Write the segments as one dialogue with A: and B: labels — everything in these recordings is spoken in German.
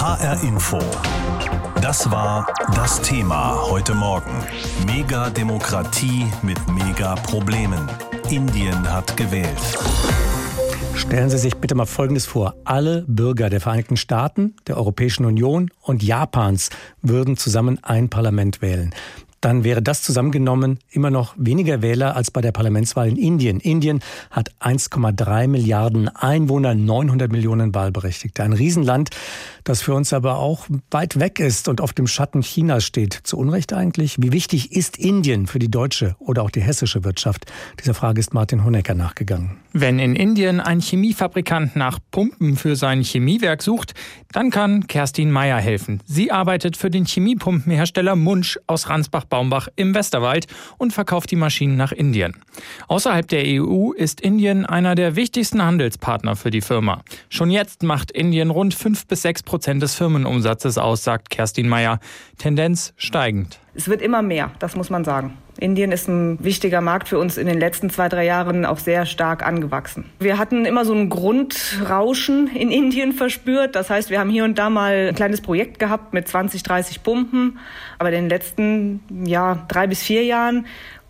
A: HR Info. Das war das Thema heute Morgen. Megademokratie mit Megaproblemen. Indien hat gewählt.
B: Stellen Sie sich bitte mal Folgendes vor. Alle Bürger der Vereinigten Staaten, der Europäischen Union und Japans würden zusammen ein Parlament wählen. Dann wäre das zusammengenommen immer noch weniger Wähler als bei der Parlamentswahl in Indien. Indien hat 1,3 Milliarden Einwohner, 900 Millionen Wahlberechtigte. Ein Riesenland, das für uns aber auch weit weg ist und auf dem Schatten Chinas steht. Zu Unrecht eigentlich? Wie wichtig ist Indien für die deutsche oder auch die hessische Wirtschaft? Dieser Frage ist Martin Honecker nachgegangen.
C: Wenn in Indien ein Chemiefabrikant nach Pumpen für sein Chemiewerk sucht, dann kann Kerstin Meyer helfen. Sie arbeitet für den Chemiepumpenhersteller Munch aus Ransbach-Baumbach im Westerwald und verkauft die Maschinen nach Indien. Außerhalb der EU ist Indien einer der wichtigsten Handelspartner für die Firma. Schon jetzt macht Indien rund 5-6% des Firmenumsatzes aus, sagt Kerstin Meyer. Tendenz steigend.
D: Es wird immer mehr, das muss man sagen. Indien ist ein wichtiger Markt für uns in den letzten 2-3 Jahren auch sehr stark angewachsen. Wir hatten immer so ein Grundrauschen in Indien verspürt. Das heißt, wir haben hier und da mal ein kleines Projekt gehabt mit 20-30 Pumpen. Aber in den letzten 3 bis 4 Jahren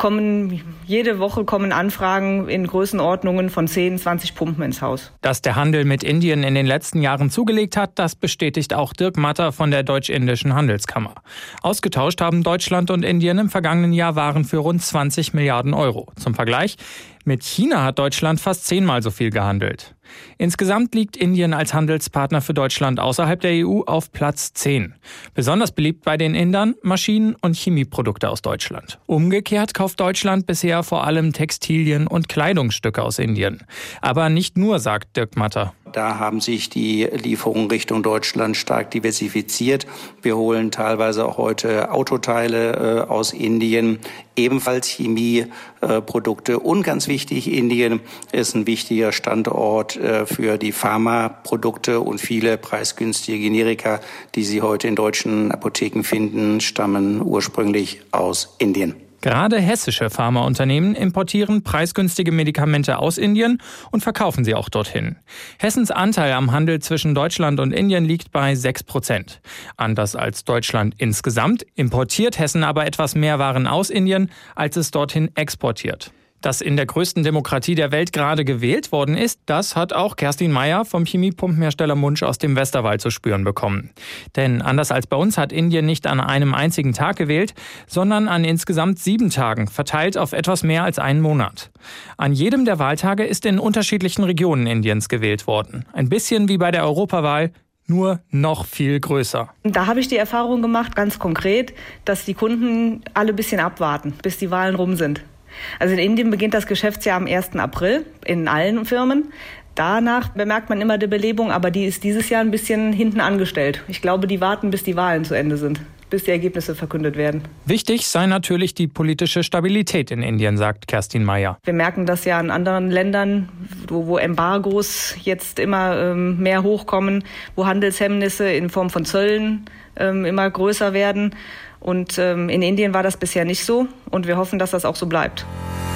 D: jede Woche kommen Anfragen in Größenordnungen von 10-20 Pumpen ins Haus.
C: Dass der Handel mit Indien in den letzten Jahren zugelegt hat, das bestätigt auch Dirk Matter von der Deutsch-Indischen Handelskammer. Ausgetauscht haben Deutschland und Indien im vergangenen Jahr Waren für rund 20 Milliarden Euro. Zum Vergleich: Mit China hat Deutschland fast 10-mal so viel gehandelt. Insgesamt liegt Indien als Handelspartner für Deutschland außerhalb der EU auf Platz 10. Besonders beliebt bei den Indern Maschinen- und Chemieprodukte aus Deutschland. Umgekehrt kauft Deutschland bisher vor allem Textilien und Kleidungsstücke aus Indien. Aber nicht nur, sagt Dirk Matter.
E: Da haben sich die Lieferungen Richtung Deutschland stark diversifiziert. Wir holen teilweise auch heute Autoteile aus Indien, ebenfalls Chemieprodukte. Und ganz wichtig, Indien ist ein wichtiger Standort für die Pharmaprodukte und viele preisgünstige Generika, die Sie heute in deutschen Apotheken finden, stammen ursprünglich aus Indien.
C: Gerade hessische Pharmaunternehmen importieren preisgünstige Medikamente aus Indien und verkaufen sie auch dorthin. Hessens Anteil am Handel zwischen Deutschland und Indien liegt bei 6%. Anders als Deutschland insgesamt importiert Hessen aber etwas mehr Waren aus Indien, als es dorthin exportiert. Dass in der größten Demokratie der Welt gerade gewählt worden ist, das hat auch Kerstin Meyer vom Chemiepumpenhersteller Munch aus dem Westerwald zu spüren bekommen. Denn anders als bei uns hat Indien nicht an einem einzigen Tag gewählt, sondern an insgesamt 7 Tagen, verteilt auf etwas mehr als einen Monat. An jedem der Wahltage ist in unterschiedlichen Regionen Indiens gewählt worden. Ein bisschen wie bei der Europawahl, nur noch viel größer.
D: Da habe ich die Erfahrung gemacht, ganz konkret, dass die Kunden alle ein bisschen abwarten, bis die Wahlen rum sind. Also in Indien beginnt das Geschäftsjahr am 1. April in allen Firmen. Danach bemerkt man immer die Belebung, aber die ist dieses Jahr ein bisschen hinten angestellt. Ich glaube, die warten, bis die Wahlen zu Ende sind, bis die Ergebnisse verkündet werden.
C: Wichtig sei natürlich die politische Stabilität in Indien, sagt Kerstin Meyer.
D: Wir merken das ja in anderen Ländern, wo Embargos jetzt immer mehr hochkommen, wo Handelshemmnisse in Form von Zöllen immer größer werden. Und in Indien war das bisher nicht so und wir hoffen, dass das auch so bleibt.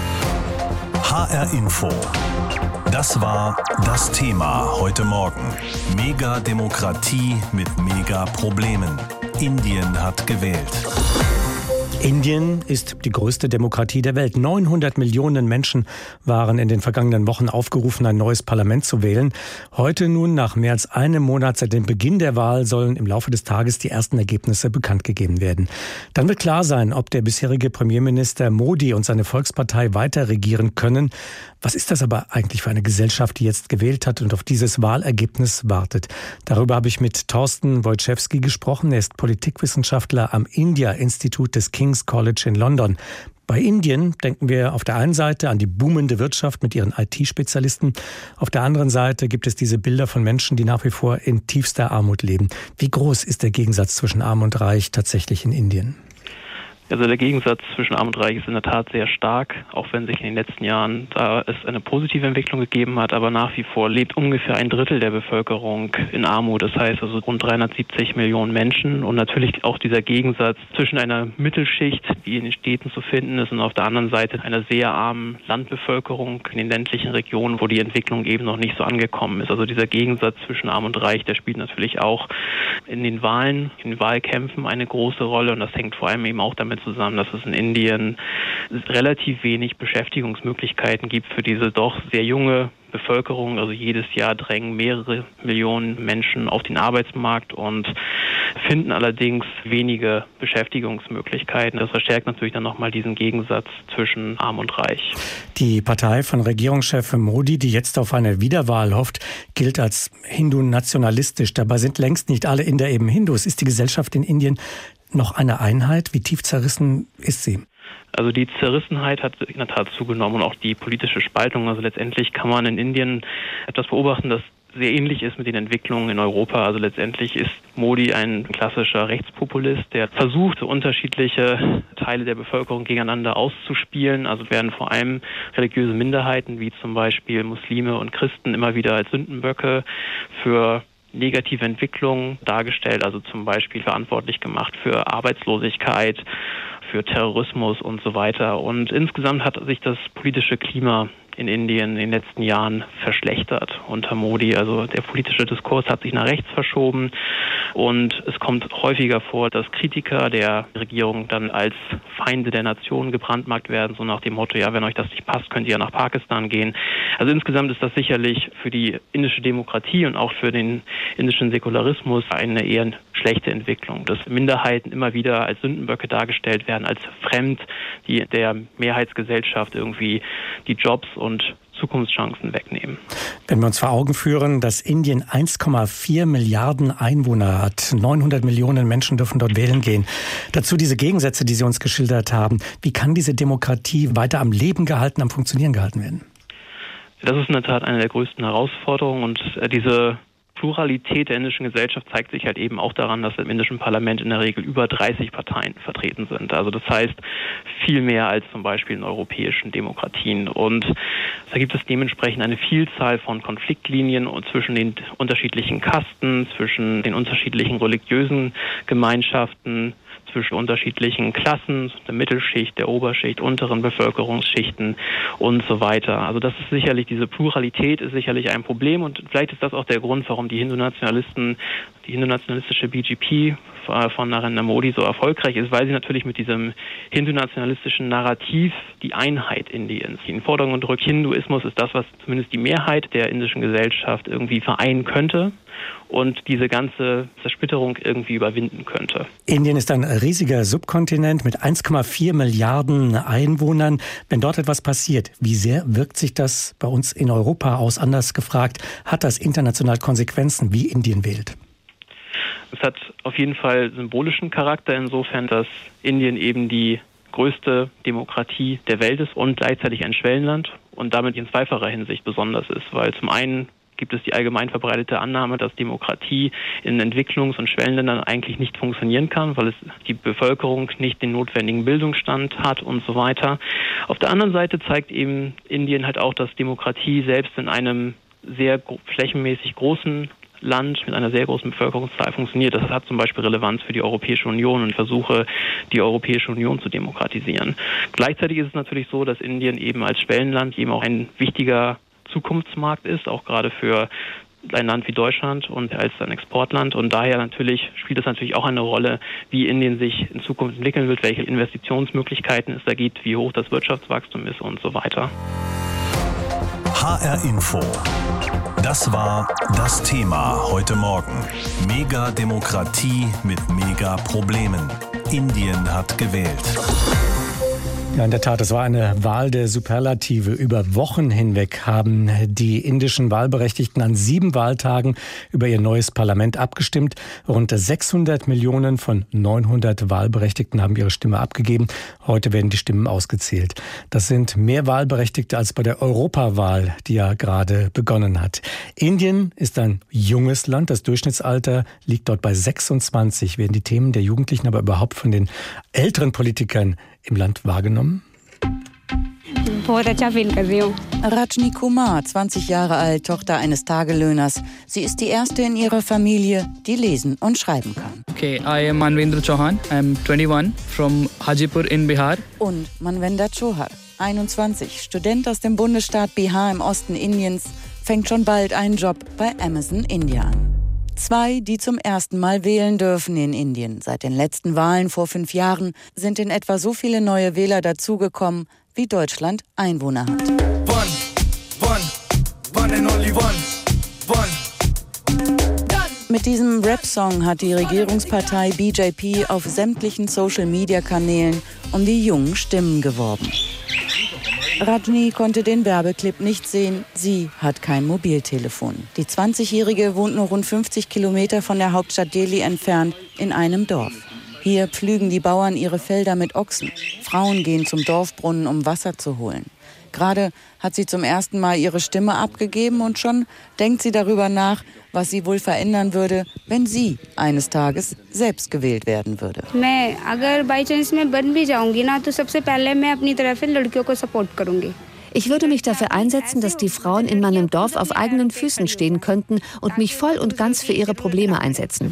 A: HR Info. Das war das Thema heute Morgen. Megademokratie mit Megaproblemen. Indien hat gewählt.
B: Indien ist die größte Demokratie der Welt. 900 Millionen Menschen waren in den vergangenen Wochen aufgerufen, ein neues Parlament zu wählen. Heute nun, nach mehr als einem Monat seit dem Beginn der Wahl, sollen im Laufe des Tages die ersten Ergebnisse bekannt gegeben werden. Dann wird klar sein, ob der bisherige Premierminister Modi und seine Volkspartei weiter regieren können. Was ist das aber eigentlich für eine Gesellschaft, die jetzt gewählt hat und auf dieses Wahlergebnis wartet? Darüber habe ich mit Thorsten Wojciechowski gesprochen. Er ist Politikwissenschaftler am India Institute des King's College in London. Bei Indien denken wir auf der einen Seite an die boomende Wirtschaft mit ihren IT-Spezialisten. Auf der anderen Seite gibt es diese Bilder von Menschen, die nach wie vor in tiefster Armut leben. Wie groß ist der Gegensatz zwischen Arm und Reich tatsächlich in Indien?
F: Also der Gegensatz zwischen Arm und Reich ist in der Tat sehr stark, auch wenn sich in den letzten Jahren da es eine positive Entwicklung gegeben hat, aber nach wie vor lebt ungefähr ein Drittel der Bevölkerung in Armut. Das heißt also rund 370 Millionen Menschen und natürlich auch dieser Gegensatz zwischen einer Mittelschicht, die in den Städten zu finden ist, und auf der anderen Seite einer sehr armen Landbevölkerung in den ländlichen Regionen, wo die Entwicklung eben noch nicht so angekommen ist. Also dieser Gegensatz zwischen Arm und Reich, der spielt natürlich auch in den Wahlen, in den Wahlkämpfen eine große Rolle, und das hängt vor allem eben auch damit zusammen, dass es in Indien relativ wenig Beschäftigungsmöglichkeiten gibt für diese doch sehr junge Bevölkerung. Also jedes Jahr drängen mehrere Millionen Menschen auf den Arbeitsmarkt und finden allerdings wenige Beschäftigungsmöglichkeiten. Das verstärkt natürlich dann nochmal diesen Gegensatz zwischen Arm und Reich.
B: Die Partei von Regierungschef Modi, die jetzt auf eine Wiederwahl hofft, gilt als hindu-nationalistisch. Dabei sind längst nicht alle Inder eben Hindus. Ist die Gesellschaft in Indien noch eine Einheit? Wie tief zerrissen ist sie?
F: Also die Zerrissenheit hat in der Tat zugenommen und auch die politische Spaltung. Also letztendlich kann man in Indien etwas beobachten, das sehr ähnlich ist mit den Entwicklungen in Europa. Also letztendlich ist Modi ein klassischer Rechtspopulist, der versucht, unterschiedliche Teile der Bevölkerung gegeneinander auszuspielen. Also werden vor allem religiöse Minderheiten wie zum Beispiel Muslime und Christen immer wieder als Sündenböcke für negative Entwicklungen dargestellt, also zum Beispiel verantwortlich gemacht für Arbeitslosigkeit, für Terrorismus und so weiter. Und insgesamt hat sich das politische Klima in Indien in den letzten Jahren verschlechtert unter Modi. Also der politische Diskurs hat sich nach rechts verschoben und es kommt häufiger vor, dass Kritiker der Regierung dann als Feinde der Nation gebrandmarkt werden, so nach dem Motto, ja, wenn euch das nicht passt, könnt ihr ja nach Pakistan gehen. Also insgesamt ist das sicherlich für die indische Demokratie und auch für den indischen Säkularismus eine eher schlechte Entwicklung, dass Minderheiten immer wieder als Sündenböcke dargestellt werden, als fremd, die der Mehrheitsgesellschaft irgendwie die Jobs und Zukunftschancen wegnehmen.
B: Wenn wir uns vor Augen führen, dass Indien 1,4 Milliarden Einwohner hat, 900 Millionen Menschen dürfen dort wählen gehen. Dazu diese Gegensätze, die Sie uns geschildert haben. Wie kann diese Demokratie weiter am Leben gehalten, am Funktionieren gehalten werden?
F: Das ist in der Tat eine der größten Herausforderungen, und diese Pluralität der indischen Gesellschaft zeigt sich halt eben auch daran, dass im indischen Parlament in der Regel über 30 Parteien vertreten sind. Also das heißt viel mehr als zum Beispiel in europäischen Demokratien. Und da gibt es dementsprechend eine Vielzahl von Konfliktlinien zwischen den unterschiedlichen Kasten, zwischen den unterschiedlichen religiösen Gemeinschaften, zwischen unterschiedlichen Klassen, der Mittelschicht, der Oberschicht, unteren Bevölkerungsschichten und so weiter. Also das ist sicherlich, diese Pluralität ist sicherlich ein Problem, und vielleicht ist das auch der Grund, warum die hindu-nationalistische BJP von Narendra Modi so erfolgreich ist, weil sie natürlich mit diesem hindu-nationalistischen Narrativ die Einheit Indiens in den Vordergrund rückt. Hinduismus ist das, was zumindest die Mehrheit der indischen Gesellschaft irgendwie vereinen könnte und diese ganze Zersplitterung irgendwie überwinden könnte.
B: Indien ist ein riesiger Subkontinent mit 1,4 Milliarden Einwohnern. Wenn dort etwas passiert, wie sehr wirkt sich das bei uns in Europa aus? Anders gefragt, hat das international Konsequenzen, wie Indien wählt?
F: Es hat auf jeden Fall symbolischen Charakter insofern, dass Indien eben die größte Demokratie der Welt ist und gleichzeitig ein Schwellenland und damit in zweifacher Hinsicht besonders ist, weil zum einen gibt es die allgemein verbreitete Annahme, dass Demokratie in Entwicklungs- und Schwellenländern eigentlich nicht funktionieren kann, weil es die Bevölkerung nicht den notwendigen Bildungsstand hat und so weiter. Auf der anderen Seite zeigt eben Indien halt auch, dass Demokratie selbst in einem sehr flächenmäßig großen Land mit einer sehr großen Bevölkerungszahl funktioniert. Das hat zum Beispiel Relevanz für die Europäische Union und Versuche, die Europäische Union zu demokratisieren. Gleichzeitig ist es natürlich so, dass Indien eben als Schwellenland eben auch ein wichtiger Zukunftsmarkt ist, auch gerade für ein Land wie Deutschland und als ein Exportland. Und daher natürlich spielt es natürlich auch eine Rolle, wie Indien sich in Zukunft entwickeln wird, welche Investitionsmöglichkeiten es da gibt, wie hoch das Wirtschaftswachstum ist und so weiter.
A: HR Info. Das war das Thema heute Morgen. Megademokratie mit Megaproblemen. Indien hat gewählt.
B: Ja, in der Tat, es war eine Wahl der Superlative. Über Wochen hinweg haben die indischen Wahlberechtigten an 7 Wahltagen über ihr neues Parlament abgestimmt. Rund 600 Millionen von 900 Wahlberechtigten haben ihre Stimme abgegeben. Heute werden die Stimmen ausgezählt. Das sind mehr Wahlberechtigte als bei der Europawahl, die ja gerade begonnen hat. Indien ist ein junges Land. Das Durchschnittsalter liegt dort bei 26. Werden die Themen der Jugendlichen aber überhaupt von den älteren Politikern im Land wahrgenommen?
G: Rajni Kumar, 20 Jahre alt, Tochter eines Tagelöhners. Sie ist die erste in ihrer Familie, die lesen und schreiben kann.
H: Okay, I am Manvendra Chauhan. I am 21 from Hajipur in Bihar.
G: Und Manvendra Chauhan, 21, Student aus dem Bundesstaat Bihar im Osten Indiens, fängt schon bald einen Job bei Amazon India an. 2, die zum ersten Mal wählen dürfen in Indien. Seit den letzten Wahlen vor 5 Jahren sind in etwa so viele neue Wähler dazugekommen, wie Deutschland Einwohner hat. Mit diesem Rap-Song hat die Regierungspartei BJP auf sämtlichen Social-Media-Kanälen um die jungen Stimmen geworben. Rajni konnte den Werbeclip nicht sehen. Sie hat kein Mobiltelefon. Die 20-Jährige wohnt nur rund 50 Kilometer von der Hauptstadt Delhi entfernt in einem Dorf. Hier pflügen die Bauern ihre Felder mit Ochsen. Frauen gehen zum Dorfbrunnen, um Wasser zu holen. Gerade hat sie zum ersten Mal ihre Stimme abgegeben und schon denkt sie darüber nach, was sie wohl verändern würde, wenn sie eines Tages selbst gewählt werden würde.
I: Ich würde mich dafür einsetzen, dass die Frauen in meinem Dorf auf eigenen Füßen stehen könnten und mich voll und ganz für ihre Probleme einsetzen.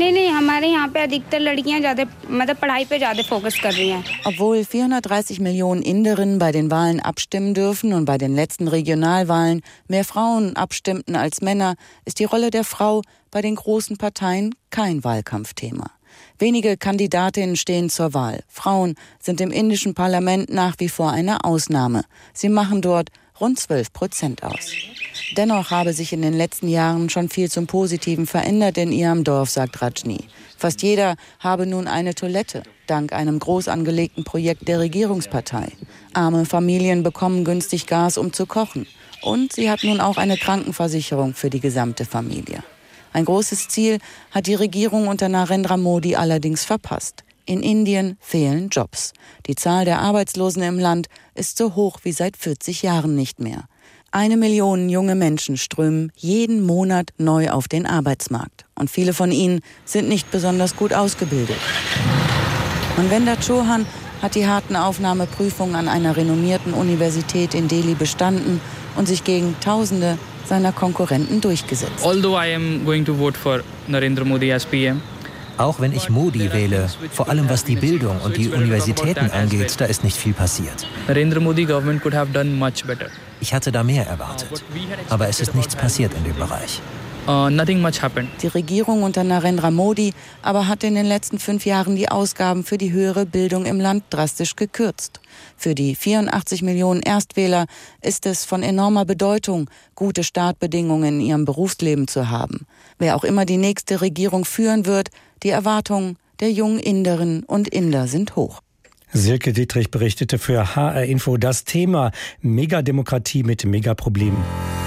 G: Obwohl 430 Millionen Inderinnen bei den Wahlen abstimmen dürfen und bei den letzten Regionalwahlen mehr Frauen abstimmten als Männer, ist die Rolle der Frau bei den großen Parteien kein Wahlkampfthema. Wenige Kandidatinnen stehen zur Wahl. Frauen sind im indischen Parlament nach wie vor eine Ausnahme. Sie machen dort rund 12% aus. Dennoch habe sich in den letzten Jahren schon viel zum Positiven verändert in ihrem Dorf, sagt Rajni. Fast jeder habe nun eine Toilette, dank einem groß angelegten Projekt der Regierungspartei. Arme Familien bekommen günstig Gas, um zu kochen. Und sie hat nun auch eine Krankenversicherung für die gesamte Familie. Ein großes Ziel hat die Regierung unter Narendra Modi allerdings verpasst. In Indien fehlen Jobs. Die Zahl der Arbeitslosen im Land ist so hoch wie seit 40 Jahren nicht mehr. 1 Million junge Menschen strömen jeden Monat neu auf den Arbeitsmarkt. Und viele von ihnen sind nicht besonders gut ausgebildet. Manvendra Chauhan hat die harten Aufnahmeprüfungen an einer renommierten Universität in Delhi bestanden und sich gegen Tausende seiner Konkurrenten durchgesetzt.
H: Although I am going to vote for Narendra Modi as PM.
J: Auch wenn ich Modi wähle, vor allem was die Bildung und die Universitäten angeht, da ist nicht viel passiert.
H: Narendra Modi government could have done much better.
J: Ich hatte da mehr erwartet, aber es ist nichts passiert in dem Bereich.
H: Nothing much happened.
G: Die Regierung unter Narendra Modi aber hat in den letzten 5 Jahren die Ausgaben für die höhere Bildung im Land drastisch gekürzt. Für die 84 Millionen Erstwähler ist es von enormer Bedeutung, gute Startbedingungen in ihrem Berufsleben zu haben. Wer auch immer die nächste Regierung führen wird, die Erwartungen der jungen Inderinnen und Inder sind hoch.
B: Silke Dietrich berichtete für HR Info das Thema Megademokratie mit Megaproblemen.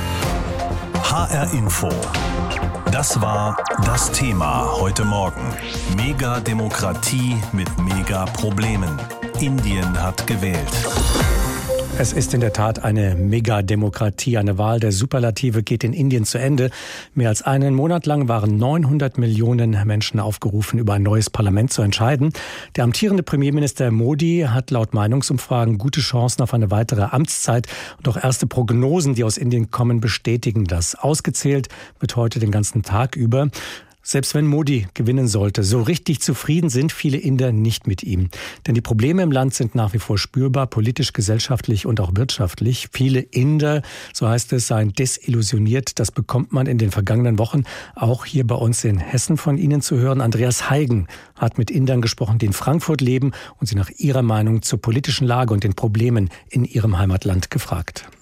A: HR Info. Das war das Thema heute Morgen. Megademokratie mit Megaproblemen. Indien hat gewählt.
B: Es ist in der Tat eine Megademokratie. Eine Wahl der Superlative geht in Indien zu Ende. Mehr als einen Monat lang waren 900 Millionen Menschen aufgerufen, über ein neues Parlament zu entscheiden. Der amtierende Premierminister Modi hat laut Meinungsumfragen gute Chancen auf eine weitere Amtszeit. Und auch erste Prognosen, die aus Indien kommen, bestätigen das. Ausgezählt wird heute den ganzen Tag über. Selbst wenn Modi gewinnen sollte, so richtig zufrieden sind viele Inder nicht mit ihm. Denn die Probleme im Land sind nach wie vor spürbar, politisch, gesellschaftlich und auch wirtschaftlich. Viele Inder, so heißt es, seien desillusioniert. Das bekommt man in den vergangenen Wochen auch hier bei uns in Hessen von Ihnen zu hören. Andreas Heigen hat mit Indern gesprochen, die in Frankfurt leben und sie nach ihrer Meinung zur politischen Lage und den Problemen in ihrem Heimatland gefragt.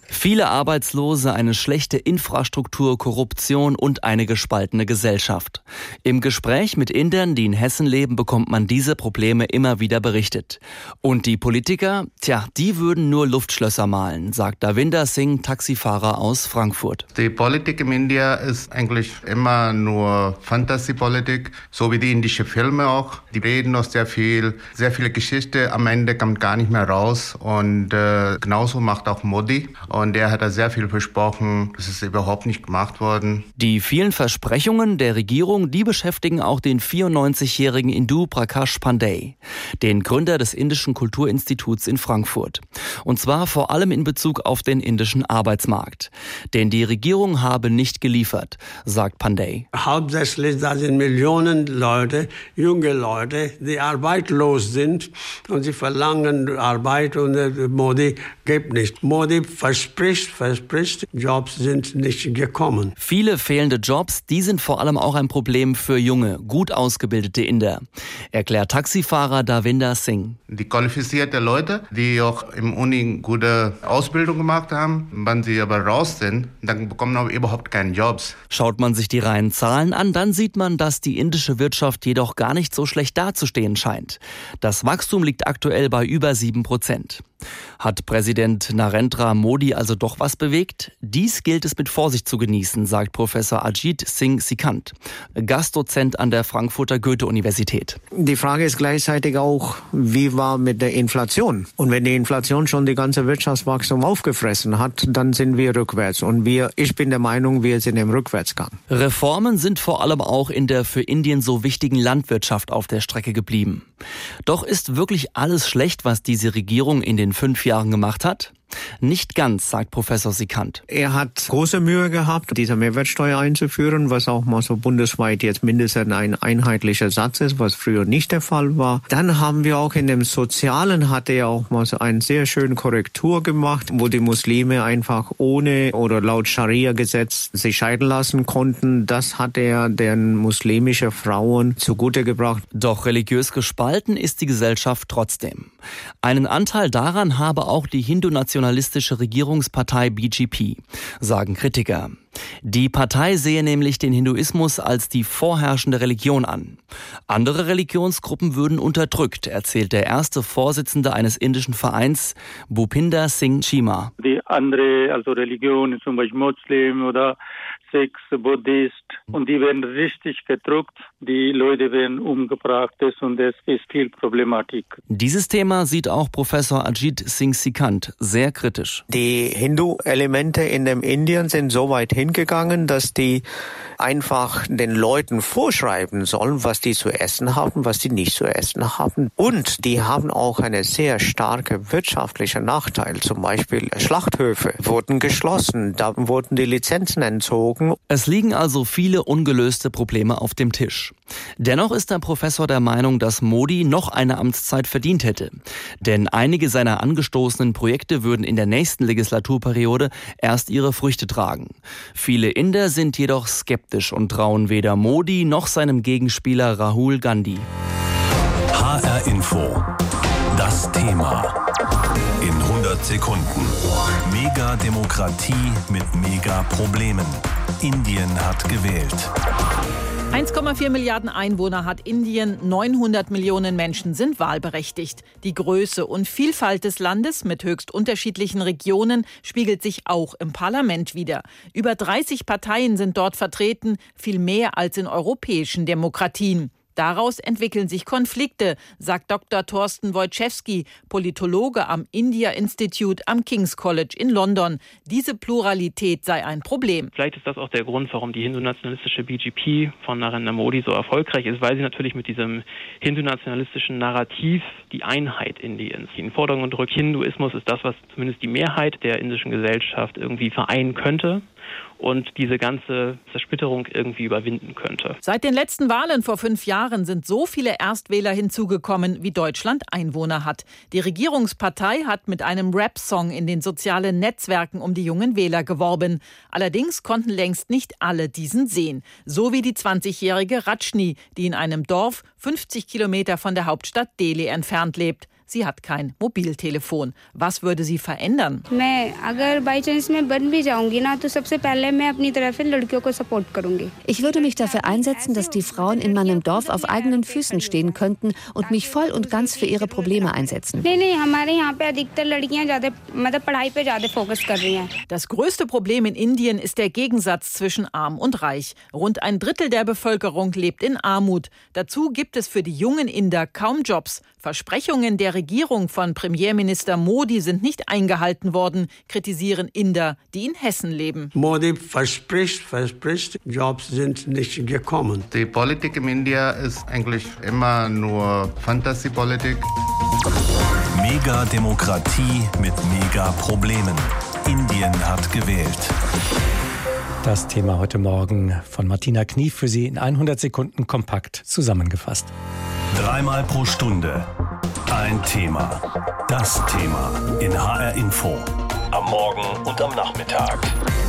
K: Viele Arbeitslose, eine schlechte Infrastruktur, Korruption und eine gespaltene Gesellschaft. Im Gespräch mit Indern, die in Hessen leben, bekommt man diese Probleme immer wieder berichtet. Und die Politiker, die würden nur Luftschlösser malen, sagt Davinder Singh, Taxifahrer aus Frankfurt.
L: Die Politik in India ist eigentlich immer nur Fantasiepolitik, so wie die indische Filme auch. Die reden noch sehr viele Geschichte, am Ende kommt gar nicht mehr raus. Und genauso macht auch Modi. Und der hat da sehr viel versprochen, das ist überhaupt nicht gemacht worden.
K: Die vielen Versprechungen der Regierung, die beschäftigen auch den 94-jährigen Indu Prakash Pandey, den Gründer des Indischen Kulturinstituts in Frankfurt. Und zwar vor allem in Bezug auf den indischen Arbeitsmarkt. Denn die Regierung habe nicht geliefert, sagt Pandey.
M: Hauptsächlich da sind Millionen Leute, junge Leute, die arbeitslos sind und sie verlangen Arbeit und Modi gibt nicht. Modi verspricht, Jobs sind nicht gekommen.
K: Viele fehlende Jobs, die sind vor allem auch ein Problem für junge, gut ausgebildete Inder, erklärt Taxifahrer Davinder Singh.
L: Die qualifizierte Leute, die auch im Uni gute Ausbildung gemacht haben, wenn sie aber raus sind, dann bekommen auch überhaupt keine Jobs.
K: Schaut man sich die reinen Zahlen an, dann sieht man, dass die indische Wirtschaft jedoch gar nicht so schlecht dazustehen scheint. Das Wachstum liegt aktuell bei über 7%. Hat Präsident Narendra Modi also doch was bewegt? Dies gilt es mit Vorsicht zu genießen, sagt Professor Ajit Singh Sikand, Gastdozent an der Frankfurter Goethe-Universität.
N: Die Frage ist gleichzeitig auch, wie war mit der Inflation? Und wenn die Inflation schon die ganze Wirtschaftswachstum aufgefressen hat, dann sind wir rückwärts. Und ich bin der Meinung, wir sind im Rückwärtsgang.
K: Reformen sind vor allem auch in der für Indien so wichtigen Landwirtschaft auf der Strecke geblieben. Doch ist wirklich alles schlecht, was diese Regierung in den 5 Jahren gemacht hat? Nicht ganz, sagt Professor Sikand.
N: Er hat große Mühe gehabt, diese Mehrwertsteuer einzuführen, was auch mal so bundesweit jetzt mindestens ein einheitlicher Satz ist, was früher nicht der Fall war. Dann haben wir auch in dem Sozialen, hat er auch mal so eine sehr schöne Korrektur gemacht, wo die Muslime einfach ohne oder laut Scharia-Gesetz sich scheiden lassen konnten. Das hat er den muslimischen Frauen zugute gebracht.
K: Doch religiös gespalten ist die Gesellschaft trotzdem. Einen Anteil daran habe auch die hindu-nationalistische Regierungspartei BJP, sagen Kritiker. Die Partei sehe nämlich den Hinduismus als die vorherrschende Religion an. Andere Religionsgruppen würden unterdrückt, erzählt der erste Vorsitzende eines indischen Vereins, Bhupinder Singh Chima.
O: Die andere, also Religion, zum Beispiel Muslim oder Sikhs, Buddhist, und die werden richtig verdrückt. Die Leute werden umgebracht und das ist viel Problematik.
K: Dieses Thema sieht auch Professor Ajit Singh Sikand sehr kritisch.
N: Die Hindu-Elemente in dem Indien sind so weit hingegangen, dass die einfach den Leuten vorschreiben sollen, was die zu essen haben, was die nicht zu essen haben. Und die haben auch einen sehr starken wirtschaftlichen Nachteil. Zum Beispiel Schlachthöfe wurden geschlossen, da wurden die Lizenzen entzogen.
K: Es liegen also viele ungelöste Probleme auf dem Tisch. Dennoch ist der Professor der Meinung, dass Modi noch eine Amtszeit verdient hätte. Denn einige seiner angestoßenen Projekte würden in der nächsten Legislaturperiode erst ihre Früchte tragen. Viele Inder sind jedoch skeptisch und trauen weder Modi noch seinem Gegenspieler Rahul Gandhi.
A: HR Info. Das Thema. In 100 Sekunden. Megademokratie mit Megaproblemen. Indien hat gewählt.
P: 1,4 Milliarden Einwohner hat Indien, 900 Millionen Menschen sind wahlberechtigt. Die Größe und Vielfalt des Landes mit höchst unterschiedlichen Regionen spiegelt sich auch im Parlament wider. Über 30 Parteien sind dort vertreten, viel mehr als in europäischen Demokratien. Daraus entwickeln sich Konflikte, sagt Dr. Thorsten Wojciechowski, Politologe am India Institute am King's College in London. Diese Pluralität sei ein Problem.
F: Vielleicht ist das auch der Grund, warum die hindu-nationalistische BJP von Narendra Modi so erfolgreich ist, weil sie natürlich mit diesem hindu-nationalistischen Narrativ die Einheit Indiens in den Vordergrund rückt. Hinduismus ist das, was zumindest die Mehrheit der indischen Gesellschaft irgendwie vereinen könnte und diese ganze Zersplitterung irgendwie überwinden könnte.
P: Seit den letzten Wahlen vor 5 Jahren sind so viele Erstwähler hinzugekommen, wie Deutschland Einwohner hat. Die Regierungspartei hat mit einem Rap-Song in den sozialen Netzwerken um die jungen Wähler geworben. Allerdings konnten längst nicht alle diesen sehen. So wie die 20-jährige Rajni, die in einem Dorf 50 Kilometer von der Hauptstadt Delhi entfernt lebt. sie hat kein Mobiltelefon. Was würde sie verändern?
I: Ich würde mich dafür einsetzen, dass die Frauen in meinem Dorf auf eigenen Füßen stehen könnten und mich voll und ganz für ihre Probleme einsetzen.
P: Das größte Problem in Indien ist der Gegensatz zwischen Arm und Reich. Rund 1/3 der Bevölkerung lebt in Armut. Dazu gibt es für die jungen Inder kaum Jobs. Versprechungen der Regierung von Premierminister Modi sind nicht eingehalten worden, kritisieren Inder, die in Hessen leben.
M: Modi verspricht, Jobs sind nicht gekommen.
L: Die Politik in Indien ist eigentlich immer nur Fantasiepolitik.
A: Megademokratie mit Megaproblemen. Indien hat gewählt.
B: Das Thema heute Morgen von Martina Knief für Sie in 100 Sekunden kompakt zusammengefasst.
A: 3-mal pro Stunde ein Thema. Das Thema in HR Info. Am Morgen und am Nachmittag.